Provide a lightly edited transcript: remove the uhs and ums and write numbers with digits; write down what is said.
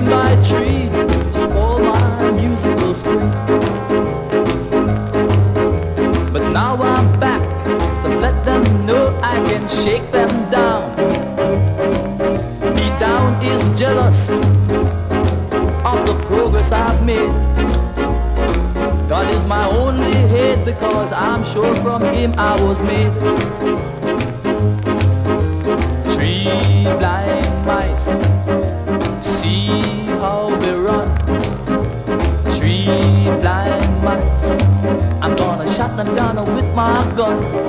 him by a tree to spoil my musical spree. But now I'm back to let them know I can shake them down. He down is jealous of the progress I've made. God is my only hate because I'm sure from him I was made. Three blind mice, see how we run. Three blind mice, I'm gonna shut them down with my gun.